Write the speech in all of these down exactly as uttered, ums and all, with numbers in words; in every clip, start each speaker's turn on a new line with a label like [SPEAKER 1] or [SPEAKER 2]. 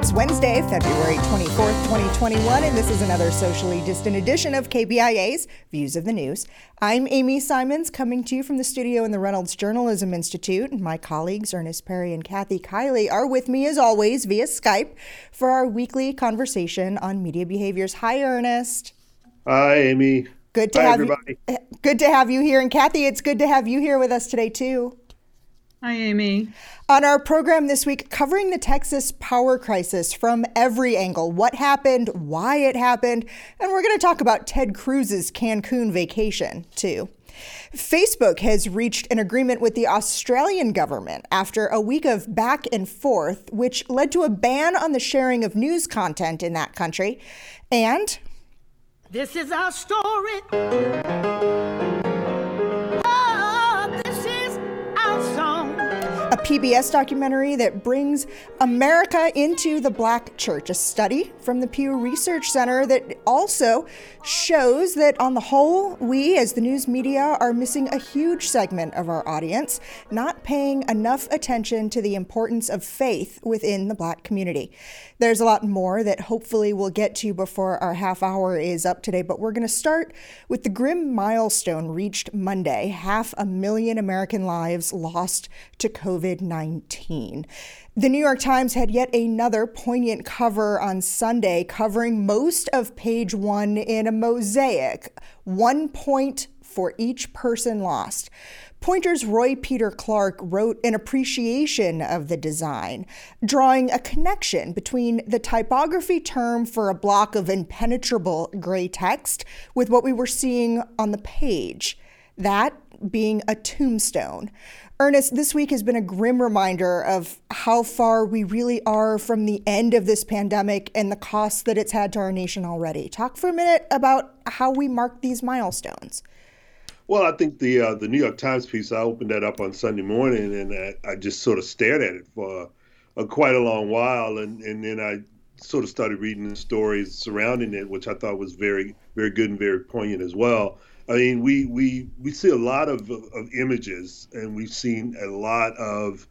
[SPEAKER 1] It's Wednesday, February twenty-fourth, twenty twenty-one, and this is another socially distant edition of K B I A's Views of the News. I'm Amy Simons, coming to you from the studio in the Reynolds Journalism Institute. My colleagues Ernest Perry and Kathy Kiley are with me, as always, via Skype for our weekly conversation on media behaviors. Hi, Ernest.
[SPEAKER 2] Hi, Amy.
[SPEAKER 1] Good to
[SPEAKER 2] Hi,
[SPEAKER 1] have
[SPEAKER 2] everybody.
[SPEAKER 1] you. Good to have you here, and Kathy, it's good to have you here with us today too.
[SPEAKER 3] Hi, Amy.
[SPEAKER 1] On our program this week, covering the Texas power crisis from every angle, what happened, why it happened, and we're going to talk about Ted Cruz's Cancun vacation, too. Facebook has reached an agreement with the Australian government after a week of back and forth, which led to a ban on the sharing of news content in that country. And
[SPEAKER 4] this is our story.
[SPEAKER 1] A P B S documentary that brings America into the Black church, a study from the Pew Research Center that also shows that on the whole, we as the news media are missing a huge segment of our audience, not paying enough attention to the importance of faith within the Black community. There's a lot more that hopefully we'll get to before our half hour is up today, but we're going to start with the grim milestone reached Monday, half a million American lives lost to COVID nineteen. The New York Times had yet another poignant cover on Sunday, covering most of page one in a mosaic, one point for each person lost. Pointer's Roy Peter Clark wrote an appreciation of the design, drawing a connection between the typography term for a block of impenetrable gray text with what we were seeing on the page, that being a tombstone. Ernest, this week has been a grim reminder of how far we really are from the end of this pandemic and the costs that it's had to our nation already. Talk for a minute about how we mark these milestones.
[SPEAKER 2] Well, I think the uh, the New York Times piece, I opened that up on Sunday morning, and I, I just sort of stared at it for uh, quite a long while, and, and then I sort of started reading the stories surrounding it, which I thought was very, very good and very poignant as well. I mean, we we, we see a lot of, of images, and we've seen a lot of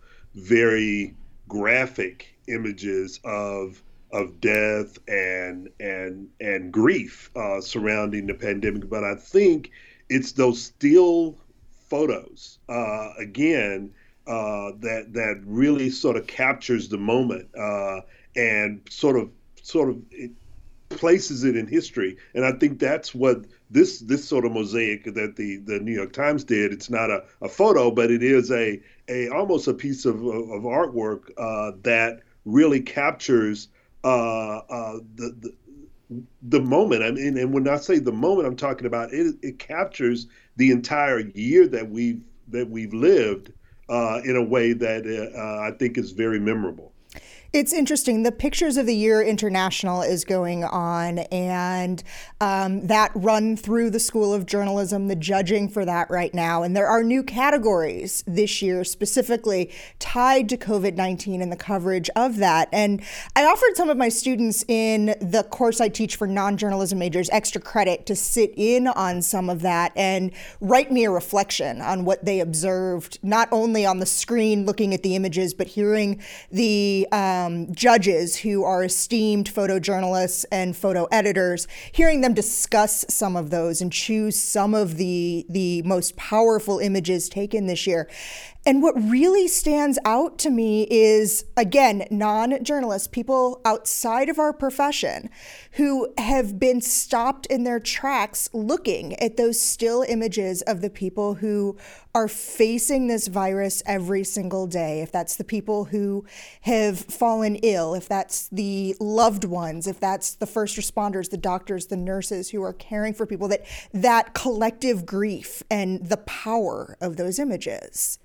[SPEAKER 2] very graphic images of of death and and and grief uh, surrounding the pandemic. But I think it's those still photos, uh, again, uh, that that really sort of captures the moment uh, and sort of sort of it places it in history. And I think that's what this this sort of mosaic that the, the New York Times did. It's not a, a photo, but it is a a almost a piece of of artwork uh, that really captures uh, uh, the, the the moment. I mean, and when I say the moment, I'm talking about it, it captures the entire year that we've that we've lived uh, in a way that uh, I think is very memorable.
[SPEAKER 1] It's interesting. The Pictures of the Year International is going on, and um, that run through the School of Journalism, the judging for that right now. And there are new categories this year specifically tied to COVID nineteen and the coverage of that. And I offered some of my students in the course I teach for non-journalism majors extra credit to sit in on some of that and write me a reflection on what they observed, not only on the screen looking at the images, but hearing the um, Um, judges who are esteemed photojournalists and photo editors, hearing them discuss some of those and choose some of the the most powerful images taken this year. And what really stands out to me is, again, non-journalists, people outside of our profession who have been stopped in their tracks looking at those still images of the people who are facing this virus every single day. If that's the people who have fallen ill, if that's the loved ones, if that's the first responders, the doctors, the nurses who are caring for people, that that collective grief and the power of those images.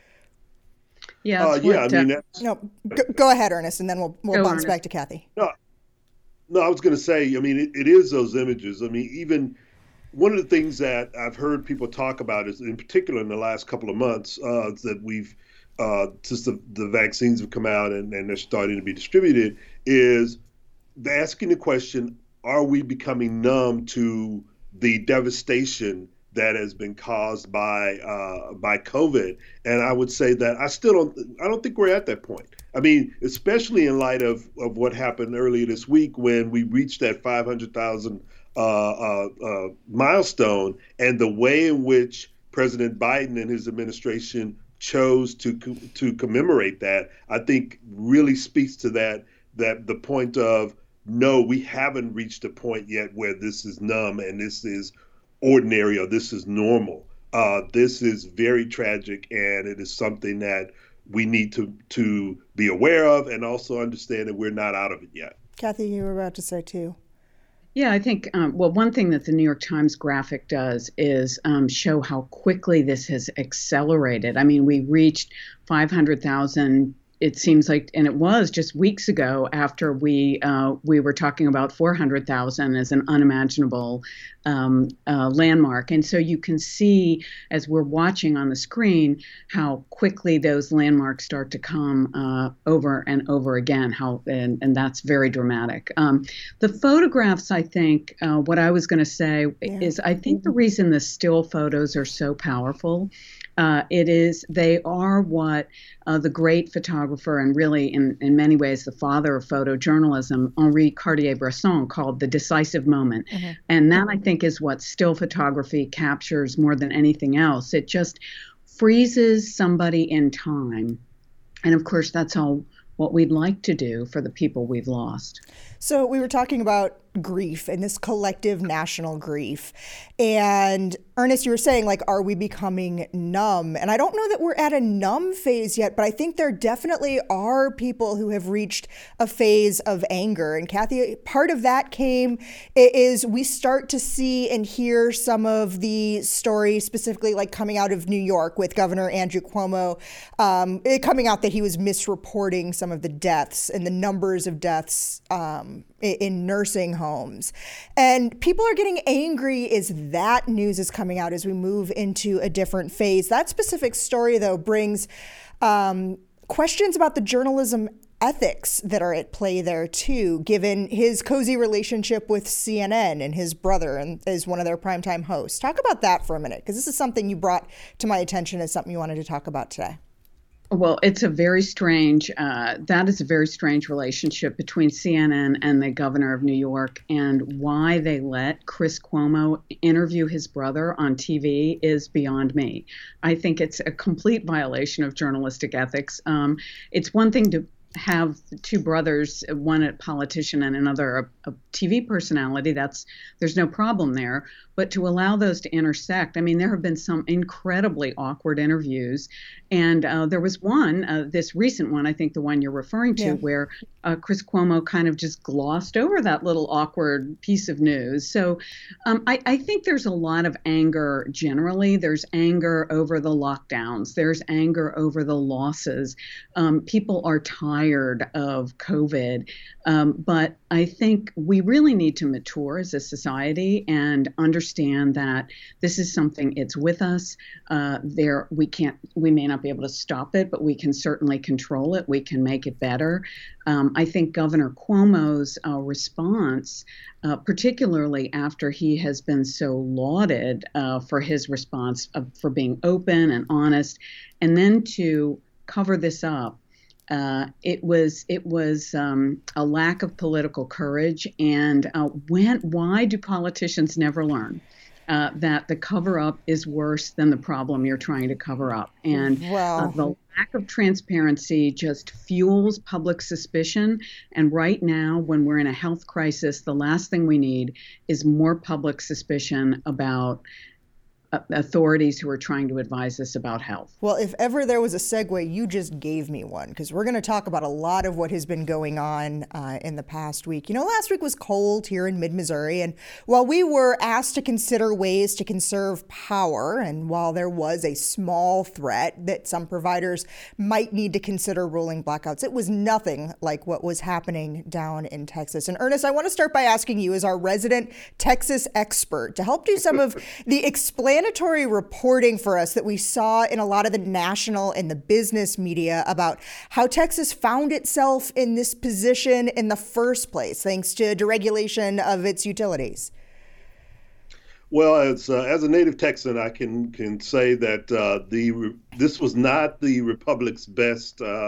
[SPEAKER 3] Yeah,
[SPEAKER 2] uh, yeah.
[SPEAKER 3] what,
[SPEAKER 2] I mean,
[SPEAKER 3] uh,
[SPEAKER 2] that's,
[SPEAKER 1] no, go, go ahead, Ernest, and then we'll we'll
[SPEAKER 3] Go,
[SPEAKER 1] bounce
[SPEAKER 3] Ernest.
[SPEAKER 1] back to Kathy.
[SPEAKER 2] no, no. I was going to say. I mean, it, it is those images. I mean, even one of the things that I've heard people talk about is, in particular, in the last couple of months, uh, that we've uh, since the, the vaccines have come out and, and they're starting to be distributed, is asking the question: are we becoming numb to the devastation that has been caused by uh, by COVID? And I would say that I still don't I don't think we're at that point. I mean, especially in light of, of what happened earlier this week when we reached that five hundred thousand uh, uh, uh, milestone, and the way in which President Biden and his administration chose to to commemorate that, I think really speaks to that that the point of, no, we haven't reached a point yet where this is numb and this is ordinary or this is normal. Uh, this is very tragic, and it is something that we need to to be aware of and also understand that we're not out of it yet.
[SPEAKER 1] Kathy, you were about to say too.
[SPEAKER 3] Yeah, I think, um, well, one thing that the New York Times graphic does is um, show how quickly this has accelerated. I mean, we reached five hundred thousand, it seems like, and it was just weeks ago after we uh, we were talking about four hundred thousand as an unimaginable um, uh, landmark. And so you can see, as we're watching on the screen, how quickly those landmarks start to come uh, over and over again, How and, and that's very dramatic. Um, the photographs, I think, uh, what I was going to say yeah. is I think the reason the still photos are so powerful, uh, it is they are what uh, the great photographer and really in, in many ways the father of photojournalism, Henri Cartier-Bresson, called the decisive moment. Mm-hmm. And that, I think, is what still photography captures more than anything else. It just freezes somebody in time. And of course, that's all what we'd like to do for the people we've lost.
[SPEAKER 1] So we were talking about grief and this collective national grief. And Ernest, you were saying, like, are we becoming numb? And I don't know that we're at a numb phase yet, but I think there definitely are people who have reached a phase of anger. And Kathy, part of that came is we start to see and hear some of the stories, specifically like coming out of New York with Governor Andrew Cuomo, um, it coming out that he was misreporting some of the deaths and the numbers of deaths um, in nursing homes. And people are getting angry as that news is coming out as we move into a different phase. That specific story, though, brings um, questions about the journalism ethics that are at play there, too, given his cozy relationship with C N N and his brother and as one of their primetime hosts. Talk about that for a minute, because this is something you brought to my attention as something you wanted to talk about today.
[SPEAKER 3] Well, it's a very strange, uh, that is a very strange relationship between C N N and the governor of New York, and why they let Chris Cuomo interview his brother on T V is beyond me. I think it's a complete violation of journalistic ethics. Um, it's one thing to have two brothers, one a politician and another a, a T V personality. That's there's no problem there. But to allow those to intersect, I mean, there have been some incredibly awkward interviews. And uh, there was one, uh, this recent one, I think the one you're referring to, yeah. where uh, Chris Cuomo kind of just glossed over that little awkward piece of news. So um, I, I think there's a lot of anger generally. There's anger over the lockdowns. There's anger over the losses. Um, people are tired of COVID. Um, but I think we really need to mature as a society and understand that this is something, it's with us. Uh, there, we can't, we may not be able to stop it, but we can certainly control it. We can make it better. Um, I think Governor Cuomo's uh, response, uh, particularly after he has been so lauded uh, for his response of, for being open and honest, and then to cover this up, Uh, it was it was um, a lack of political courage. And uh, when why do politicians never learn uh, that the cover up is worse than the problem you're trying to cover up? And
[SPEAKER 1] wow.
[SPEAKER 3] uh, the lack of transparency just fuels public suspicion. And right now, when we're in a health crisis, the last thing we need is more public suspicion about authorities who are trying to advise us about health.
[SPEAKER 1] Well, if ever there was a segue, you just gave me one, because we're going to talk about a lot of what has been going on uh, in the past week. You know, last week was cold here in mid-Missouri, and while we were asked to consider ways to conserve power, and while there was a small threat that some providers might need to consider rolling blackouts, it was nothing like what was happening down in Texas. And Ernest, I want to start by asking you, as our resident Texas expert, to help do some of the explanatory reporting for us that we saw in a lot of the national and the business media about how Texas found itself in this position in the first place, thanks to deregulation of its utilities.
[SPEAKER 2] Well, as uh, as a native Texan, I can can say that uh, the this was not the Republic's best uh,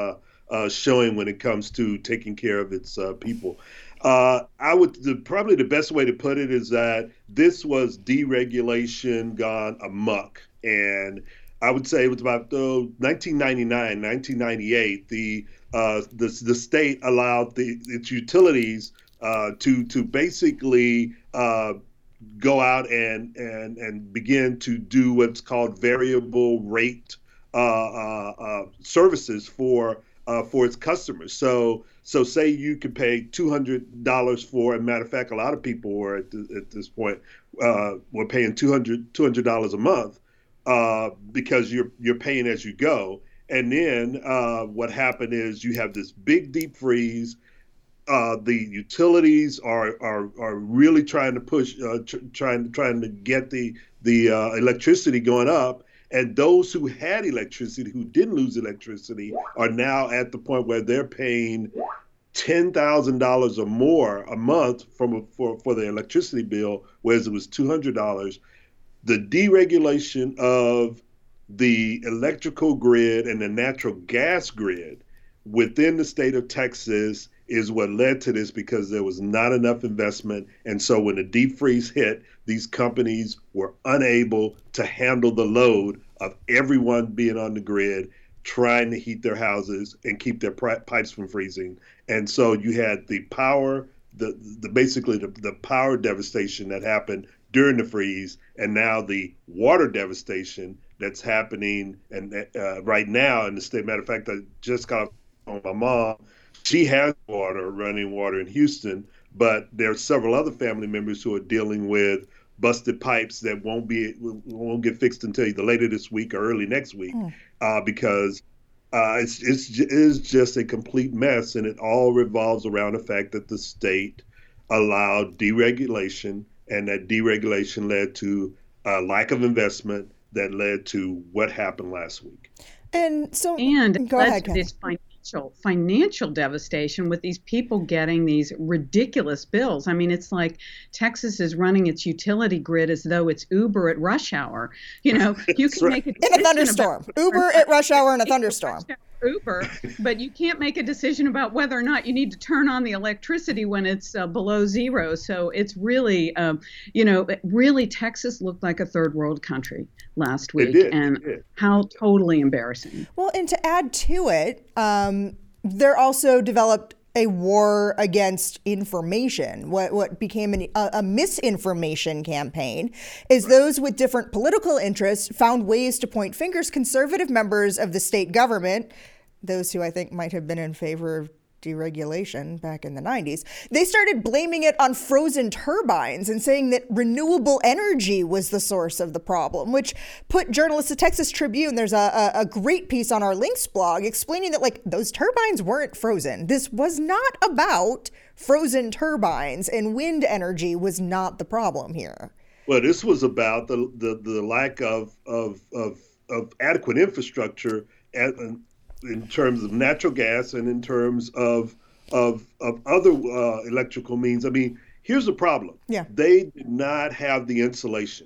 [SPEAKER 2] uh, showing when it comes to taking care of its uh, people. Uh, I would the, probably the best way to put it is that this was deregulation gone amok, and I would say it was about uh, nineteen ninety-nine, nineteen ninety-eight. The uh, the the state allowed the its utilities uh, to to basically uh, go out and and and begin to do what's called variable rate uh, uh, uh, services for uh, for its customers. So so say you could pay two hundred dollars for, as a matter of fact, a lot of people were at, the, at this point uh, were paying two hundred dollars a month uh, because you're you're paying as you go. And then uh, what happened is you have this big deep freeze. Uh, the utilities are, are are really trying to push, uh, tr- trying trying to get the the uh, electricity going up, and those who had electricity, who didn't lose electricity, are now at the point where they're paying ten thousand dollars or more a month from a, for for their electricity bill, whereas it was two hundred dollars. The deregulation of the electrical grid and the natural gas grid within the state of Texas is what led to this, because there was not enough investment. And so when the deep freeze hit, these companies were unable to handle the load of everyone being on the grid, trying to heat their houses and keep their pipes from freezing. And so you had the power, the, the basically the, the power devastation that happened during the freeze, and now the water devastation that's happening and uh, right now in the state. Matter of fact, I just got on my mom. She has water, running water in Houston, but there are several other family members who are dealing with busted pipes that won't be won't get fixed until either later this week or early next week, mm. uh, because uh, it's it's it is just a complete mess, and it all revolves around the fact that the state allowed deregulation, and that deregulation led to a lack of investment that led to what happened last week.
[SPEAKER 1] And so,
[SPEAKER 3] and
[SPEAKER 1] go ahead, Ken.
[SPEAKER 3] This financial financial devastation with these people getting these ridiculous bills. I mean, it's like Texas is running its utility grid as though it's Uber at rush hour. You know, you can
[SPEAKER 2] right.
[SPEAKER 3] make a
[SPEAKER 1] decision in a thunderstorm. About Uber at rush hour in a thunderstorm.
[SPEAKER 3] Uber, but you can't make a decision about whether or not you need to turn on the electricity when it's uh, below zero. So it's really, um, you know, really Texas looked like a third world country last week,
[SPEAKER 2] it did,
[SPEAKER 3] and
[SPEAKER 2] it did.
[SPEAKER 3] How totally embarrassing.
[SPEAKER 1] Well, and to add to it, um, they're also developed a war against information. What what became an, a, a misinformation campaign is those with different political interests found ways to point fingers. Conservative members of the state government, those who I think might have been in favor of deregulation back in the nineties, they started blaming it on frozen turbines and saying that renewable energy was the source of the problem, which put journalists at Texas Tribune, there's a, a, a great piece on our links blog explaining that like those turbines weren't frozen. This was not about frozen turbines, and wind energy was not the problem here.
[SPEAKER 2] Well, this was about the the, the lack of, of of of adequate infrastructure at, in terms of natural gas and in terms of of of other uh, electrical means. I mean, here's the problem.
[SPEAKER 1] Yeah.
[SPEAKER 2] They did not have the insulation.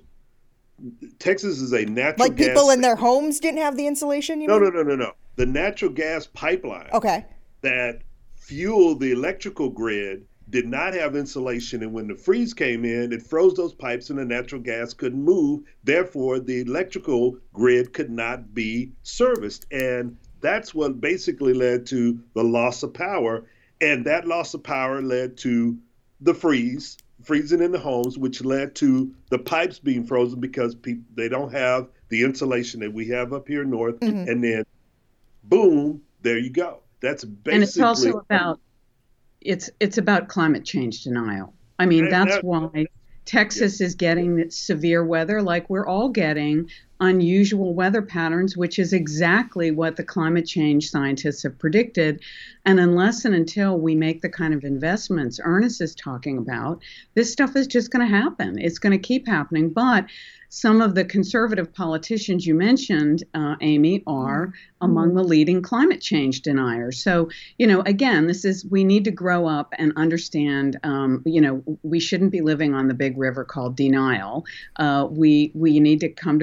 [SPEAKER 2] Texas is a natural
[SPEAKER 1] like
[SPEAKER 2] gas.
[SPEAKER 1] Like people in their homes didn't have the insulation? You
[SPEAKER 2] no,
[SPEAKER 1] mean?
[SPEAKER 2] no, no, no, no. The natural gas pipeline
[SPEAKER 1] okay.
[SPEAKER 2] that fueled the electrical grid did not have insulation, and when the freeze came in, it froze those pipes and the natural gas couldn't move. Therefore, the electrical grid could not be serviced. And that's what basically led to the loss of power. And that loss of power led to the freeze, freezing in the homes, which led to the pipes being frozen because people, they don't have the insulation that we have up here north. Mm-hmm. And then, boom, there you go. That's basically.
[SPEAKER 3] And it's also about it's it's about climate change denial. I mean, that's that, why Texas yeah. is getting severe weather like we're all getting. Unusual weather patterns, which is exactly what the climate change scientists have predicted. And unless and until we make the kind of investments Ernest is talking about, this stuff is just going to happen. It's going to keep happening. But some of the conservative politicians you mentioned, uh, Amy, are among the leading climate change deniers. So, you know, again, this is, we need to grow up and understand, um, you know, we shouldn't be living on the big river called denial. Uh, we, we need to come to grips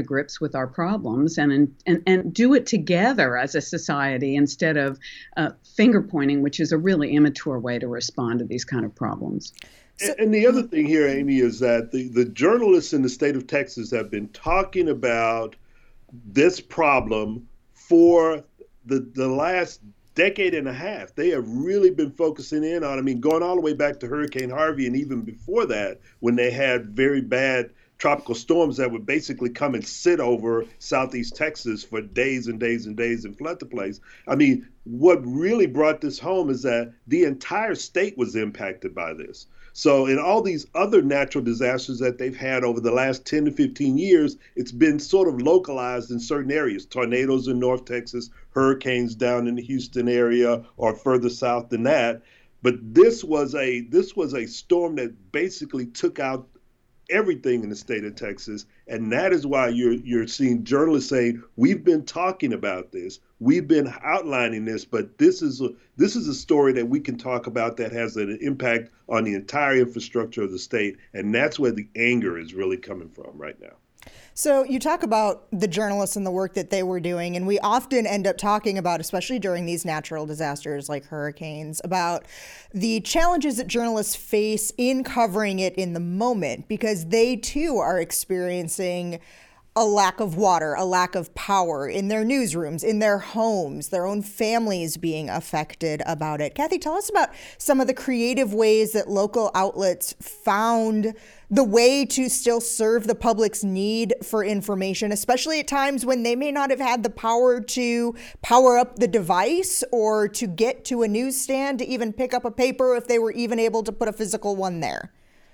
[SPEAKER 3] with our problems and and, and do it together as a society instead of uh, finger pointing, which is a really immature way to respond to these kind of problems.
[SPEAKER 2] And, and the other thing here, Amy, is that the, the journalists in the state of Texas have been talking about this problem for the the last decade and a half. They have really been focusing in on, I mean, going all the way back to Hurricane Harvey and even before that, when they had very bad tropical storms that would basically come and sit over Southeast Texas for days and days and days and flood the place. I mean, what really brought this home is that the entire state was impacted by this. So in all these other natural disasters that they've had over the last ten to fifteen years, it's been sort of localized in certain areas, tornadoes in North Texas, hurricanes down in the Houston area or further south than that. But this was a this was a storm that basically took out everything in the state of Texas. And that is why you're you're seeing journalists saying, we've been talking about this, we've been outlining this, but this is a, this is a story that we can talk about that has an impact on the entire infrastructure of the state. And that's where the anger is really coming from right now.
[SPEAKER 1] So you talk about the journalists and the work that they were doing, and we often end up talking about, especially during these natural disasters like hurricanes, about the challenges that journalists face in covering it in the moment, because they too are experiencing a lack of water, a lack of power in their newsrooms, in their homes, their own families being affected about it. Kathy, tell us about some of the creative ways that local outlets found the way to still serve the public's need for information, especially at times when they may not have had the power to power up the device or to get to a newsstand to even pick up a paper if they were even able to put a physical one there.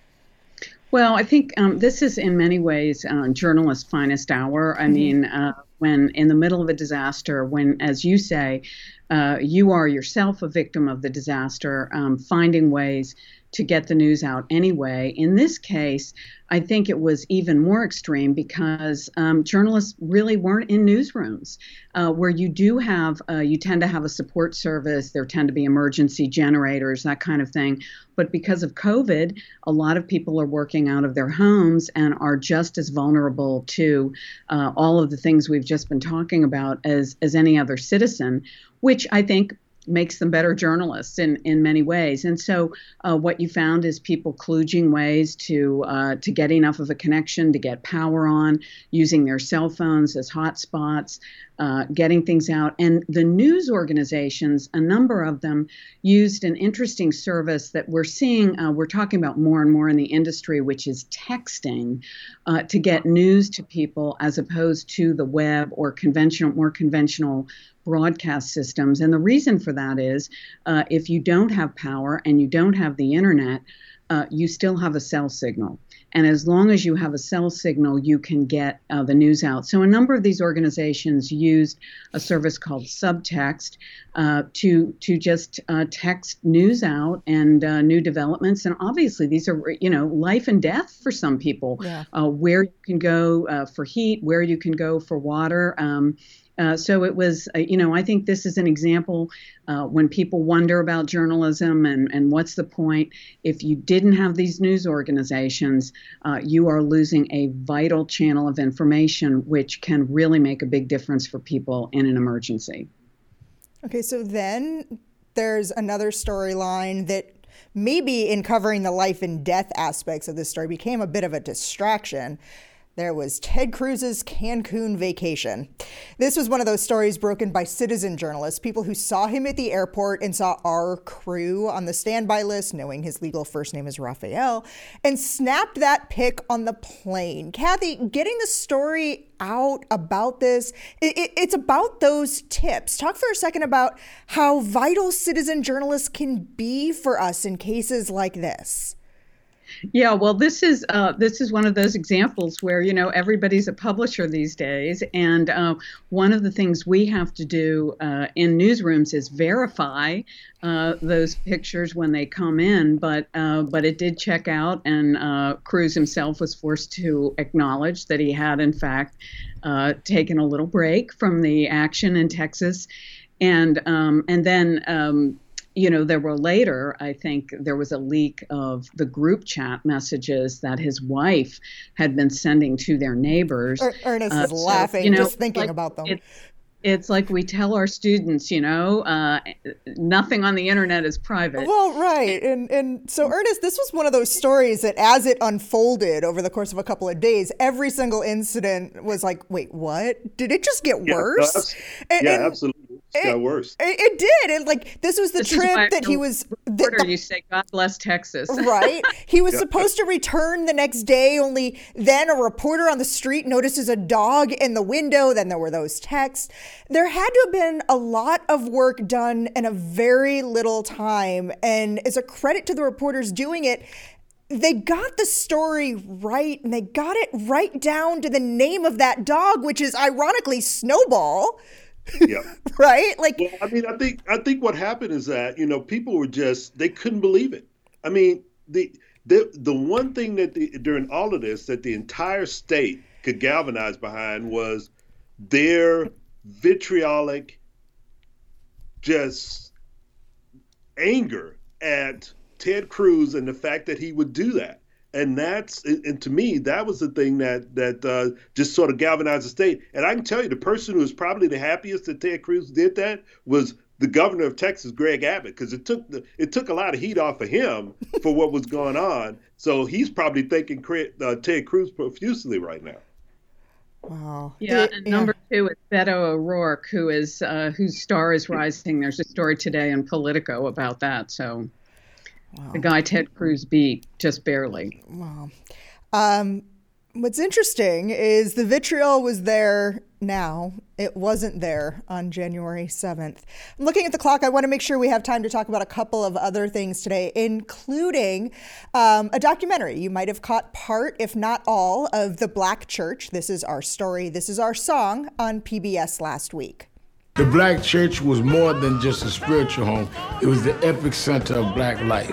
[SPEAKER 3] Well, I think um, this is in many ways uh, journalists' finest hour. I mm-hmm. mean, uh, when in the middle of a disaster, when, as you say, uh, you are yourself a victim of the disaster, um, finding ways to get the news out anyway. In this case, I think it was even more extreme because um, journalists really weren't in newsrooms uh, where you do have, uh, you tend to have a support service, there tend to be emergency generators, that kind of thing. But because of COVID, a lot of people are working out of their homes and are just as vulnerable to uh, all of the things we've just been talking about as, as any other citizen, which I think makes them better journalists in, in many ways. And so uh, what you found is people kludging ways to uh, to get enough of a connection, to get power on, using their cell phones as hotspots, uh, getting things out. And the news organizations, a number of them, used an interesting service that we're seeing, uh, we're talking about more and more in the industry, which is texting, uh, to get news to people as opposed to the web or conventional, more conventional broadcast systems. And the reason for that is uh, if you don't have power and you don't have the internet, uh, you still have a cell signal. And as long as you have a cell signal, you can get uh, the news out. So a number of these organizations used a service called Subtext uh, to to just uh, text news out and uh, new developments. And obviously, these are, you know, life and death for some people. Yeah. Uh, where you can go uh, for heat, where you can go for water. Um, Uh, so it was, uh, you know, I think this is an example uh, when people wonder about journalism and, and what's the point. If you didn't have these news organizations, uh, you are losing a vital channel of information, which can really make a big difference for people in an emergency.
[SPEAKER 1] Okay, so then there's another storyline that maybe in covering the life and death aspects of this story became a bit of a distraction. There was Ted Cruz's Cancun vacation. This was one of those stories broken by citizen journalists, people who saw him at the airport and saw our crew on the standby list, knowing his legal first name is Rafael, and snapped that pic on the plane. Kathy, getting the story out about this, it, it, it's about those tips. Talk for a second about how vital citizen journalists can be for us in cases like this.
[SPEAKER 3] Yeah, well, this is uh, this is one of those examples where, you know, everybody's a publisher these days. And uh, one of the things we have to do uh, in newsrooms is verify uh, those pictures when they come in. But uh, but it did check out, and uh, Cruz himself was forced to acknowledge that he had, in fact, uh, taken a little break from the action in Texas. And um, and then um you know, there were later, I think there was a leak of the group chat messages that his wife had been sending to their neighbors.
[SPEAKER 1] Er- Ernest
[SPEAKER 3] uh,
[SPEAKER 1] is
[SPEAKER 3] so,
[SPEAKER 1] laughing
[SPEAKER 3] you know,
[SPEAKER 1] just thinking
[SPEAKER 3] like,
[SPEAKER 1] about them.
[SPEAKER 3] It, it's like we tell our students, you know, uh, nothing on the internet is private.
[SPEAKER 1] Well, right. And and so, Ernest, this was one of those stories that as it unfolded over the course of a couple of days, every single incident was like, wait, what? Did it just get
[SPEAKER 2] Yeah,
[SPEAKER 1] worse?
[SPEAKER 2] no,
[SPEAKER 1] And-
[SPEAKER 2] yeah,
[SPEAKER 1] and
[SPEAKER 2] absolutely. It got worse.
[SPEAKER 1] It, it did. And like, this was the
[SPEAKER 3] This is why
[SPEAKER 1] trip that
[SPEAKER 3] as
[SPEAKER 1] he
[SPEAKER 3] a
[SPEAKER 1] was.
[SPEAKER 3] reporter,
[SPEAKER 1] the- the-
[SPEAKER 3] you say, God bless Texas.
[SPEAKER 1] Right. He was
[SPEAKER 2] Yeah.
[SPEAKER 1] supposed to return the next day, only then a reporter on the street notices a dog in the window. Then there were those texts. There had to have been a lot of work done in a very little time. And as a credit to the reporters doing it, they got the story right, and they got it right down to the name of that dog, which is ironically Snowball.
[SPEAKER 2] Yeah.
[SPEAKER 1] Right? Like,
[SPEAKER 2] Well, I mean, I think I think what happened is that, you know, people were just, they couldn't believe it. I mean, the the the one thing that the, during all of this that the entire state could galvanize behind was their vitriolic, just anger at Ted Cruz and the fact that he would do that. And that's, and to me, that was the thing that that uh, just sort of galvanized the state. And I can tell you, the person who was probably the happiest that Ted Cruz did that was the governor of Texas, Greg Abbott, because it took the, it took a lot of heat off of him for what was going on. So he's probably thanking uh, Ted Cruz profusely right now.
[SPEAKER 1] wow.
[SPEAKER 3] Yeah,
[SPEAKER 1] It-
[SPEAKER 3] and number two is Beto O'Rourke, who is uh, whose star is rising. There's a story today in Politico about that. So
[SPEAKER 1] Wow.
[SPEAKER 3] the guy Ted Cruz beat just barely.
[SPEAKER 1] Wow. Um, what's interesting is the vitriol was there now. It wasn't there on January seventh. I'm looking at the clock. I want to make sure we have time to talk about a couple of other things today, including um, a documentary. You might have caught part, if not all, of The Black Church. This is our story. This is our song on P B S last week.
[SPEAKER 5] The Black Church was more than just a spiritual home. It was the epic center of black life.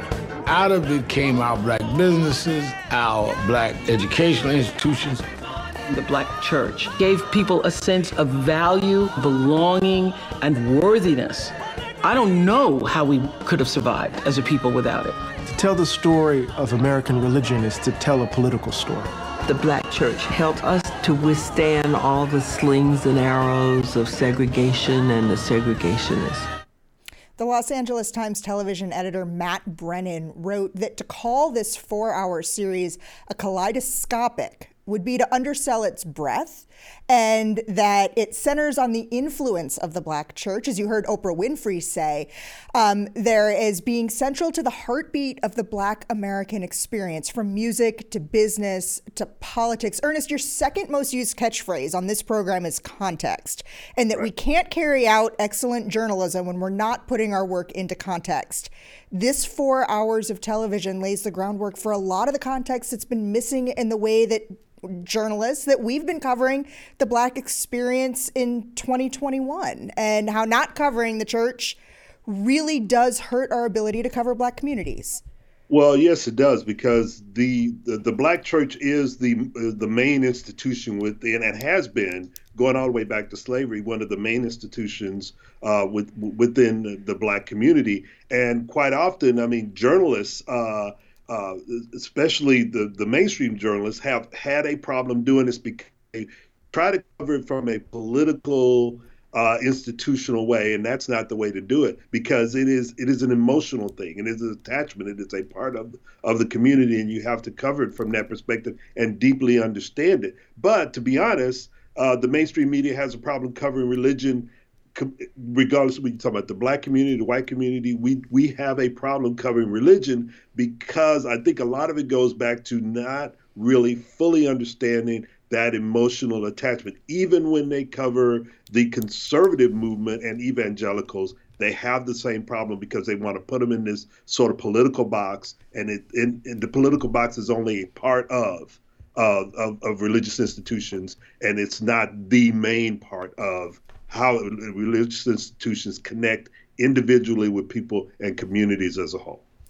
[SPEAKER 5] Out of it came our black businesses, our black educational institutions.
[SPEAKER 6] The Black Church gave people a sense of value, belonging, and worthiness. I don't know how we could have survived as a people without it.
[SPEAKER 7] To tell the story of American religion is to tell a political story.
[SPEAKER 8] The Black Church helped us to withstand all the slings and arrows of segregation and the segregationists.
[SPEAKER 1] The Los Angeles Times television editor Matt Brennan wrote that to call this four-hour series a kaleidoscopic would be to undersell its breadth, and that it centers on the influence of the Black Church, as you heard Oprah Winfrey say, um, there as being central to the heartbeat of the Black American experience, from music to business to politics. Ernest, your second most used catchphrase on this program is context, and that right. we can't carry out excellent journalism when we're not putting our work into context. This four hours of television lays the groundwork for a lot of the context that's been missing in the way that journalists that we've been covering the Black experience in twenty twenty-one, and how not covering the church really does hurt our ability to cover Black communities.
[SPEAKER 2] Well, yes, it does, because the the, the Black church is the uh, the main institution within, and has been going all the way back to slavery, one of the main institutions uh, with, within the, the Black community. And quite often, I mean, journalists, uh, uh, especially the, the mainstream journalists, have had a problem doing this because they try to cover it from a political, uh, institutional way, and that's not the way to do it, because it is it is an emotional thing, and it is an attachment. It is a part of of the community, and you have to cover it from that perspective and deeply understand it. But to be honest, uh, the mainstream media has a problem covering religion, regardless of what you talk about, the Black community, the white community. We we have a problem covering religion because I think a lot of it goes back to not really fully understanding that emotional attachment. Even when they cover the conservative movement and evangelicals, they have the same problem because they want to put them in this sort of political box, and it and, and the political box is only a part of, uh, of of religious institutions, and it's not the main part of how religious institutions connect individually with people and communities as a whole.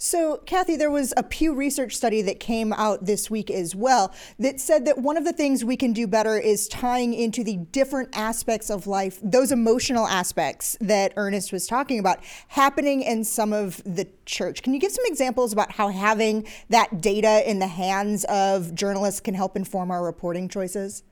[SPEAKER 1] So, Kathy, there was a Pew Research study that came out this week as well that said that one of the things we can do better is tying into the different aspects of life, those emotional aspects that Ernest was talking about, happening in some of the church. Can you give some examples about how having that data in the hands of journalists can help inform our reporting choices?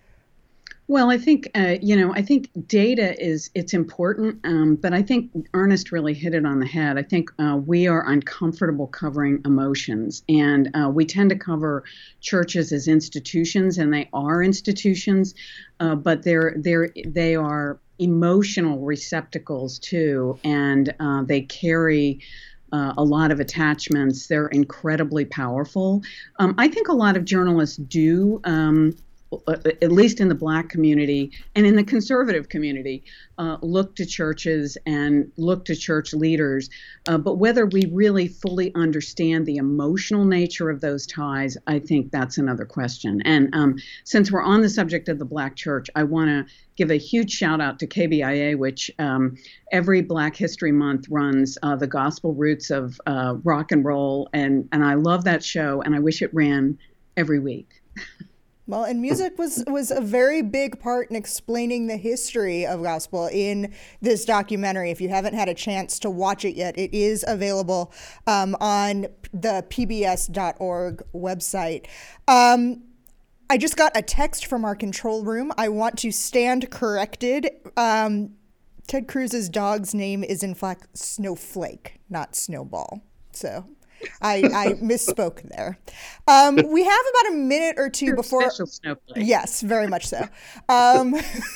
[SPEAKER 3] Well, I think, uh, you know, I think data is, it's important, um, but I think Ernest really hit it on the head. I think uh, we are uncomfortable covering emotions, and uh, we tend to cover churches as institutions, and they are institutions, uh, but they're, they're, they are emotional receptacles too, and uh, they carry Uh, a lot of attachments. They're incredibly powerful. Um, I think a lot of journalists do, um, at least in the Black community and in the conservative community, uh, look to churches and look to church leaders. Uh, but whether we really fully understand the emotional nature of those ties, I think that's another question. And um, since we're on the subject of the Black church, I want to give a huge shout out to K B I A, which um, every Black History Month runs uh, the gospel roots of uh, rock and roll. And, and I love that show, and I wish it ran every week.
[SPEAKER 1] Well, and music was, was a very big part in explaining the history of gospel in this documentary. If you haven't had a chance to watch it yet, it is available um, on the P B S dot org website. Um, I just got a text from our control room. I want to stand corrected. Um, Ted Cruz's dog's name is in fact Snowflake, not Snowball. So I, I misspoke there. Um, we have about a minute or two
[SPEAKER 3] You're
[SPEAKER 1] before.
[SPEAKER 3] Special Snowflake.
[SPEAKER 1] Yes, very much so. Um,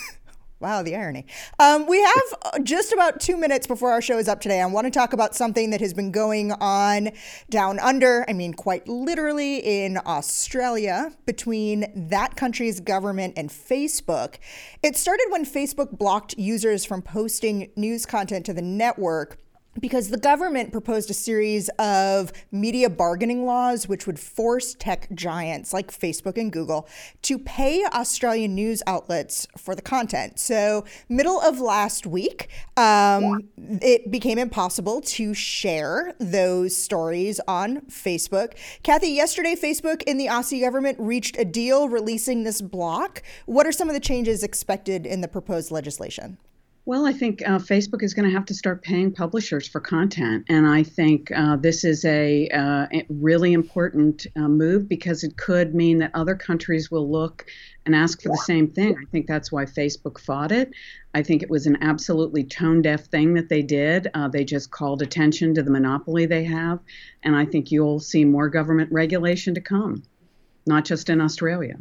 [SPEAKER 1] wow, the irony. Um, we have just about two minutes before our show is up today. I want to talk about something that has been going on down under, I mean, quite literally in Australia, between that country's government and Facebook. It started when Facebook blocked users from posting news content to the network, because the government proposed a series of media bargaining laws which would force tech giants like Facebook and Google to pay Australian news outlets for the content. So middle of last week, um, it became impossible to share those stories on Facebook. Kathy, yesterday Facebook and the Aussie government reached a deal releasing this block. What are some of the changes expected in the proposed legislation?
[SPEAKER 3] Well, I think uh, Facebook is going to have to start paying publishers for content. And I think uh, this is a uh, really important uh, move, because it could mean that other countries will look and ask for the same thing. I think that's why Facebook fought it. I think it was an absolutely tone-deaf thing that they did. Uh, they just called attention to the monopoly they have. And I think you'll see more government regulation to come, not just in Australia.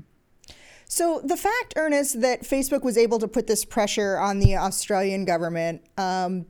[SPEAKER 1] So the fact, Ernest, that Facebook was able to put this pressure on the Australian government, um,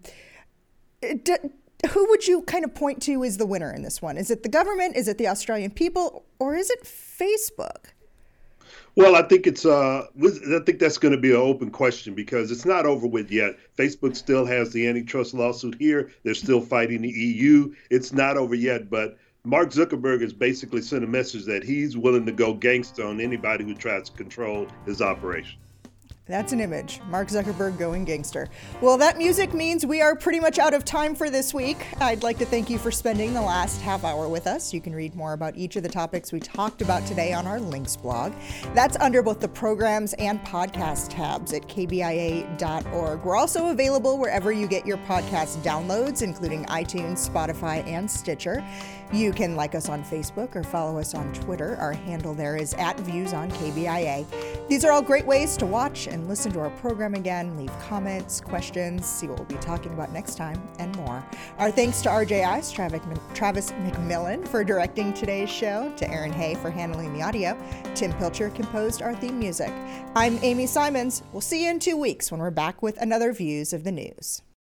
[SPEAKER 1] d- who would you kind of point to as the winner in this one? Is it the government? Is it the Australian people? Or is it Facebook?
[SPEAKER 2] Well, I think it's uh, I think that's going to be an open question, because it's not over with yet. Facebook still has the antitrust lawsuit here. They're still fighting the E U. It's not over yet, but Mark Zuckerberg has basically sent a message that he's willing to go gangster on anybody who tries to control his operation.
[SPEAKER 1] That's an image. Mark Zuckerberg going gangster. Well, that music means we are pretty much out of time for this week. I'd like to thank you for spending the last half hour with us. You can read more about each of the topics we talked about today on our links blog. That's under both the programs and podcast tabs at K B I A dot org. We're also available wherever you get your podcast downloads, including iTunes, Spotify, and Stitcher. You can like us on Facebook or follow us on Twitter. Our handle there is at Views on K B I A. These are all great ways to watch and listen to our program again, leave comments, questions, see what we'll be talking about next time, and more. Our thanks to R J I's Travis McMillan for directing today's show, to Aaron Hay for handling the audio. Tim Pilcher composed our theme music. I'm Amy Simons. We'll see you in two weeks when we're back with another Views of the News.